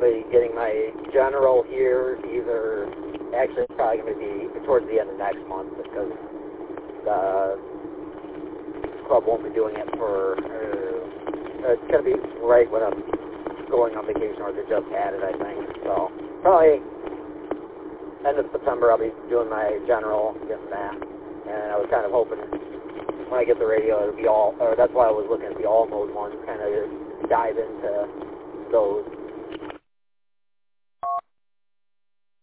be getting my general here either, actually it's probably going to be towards the end of next month because the club won't be doing it for, it's going to be right when I'm going on vacation, or they just had it, I think. So probably end of September I'll be doing my general, getting that. And I was kind of hoping when I get the radio it'll be all, or that's why I was looking at the all mode ones, kind of dive into those.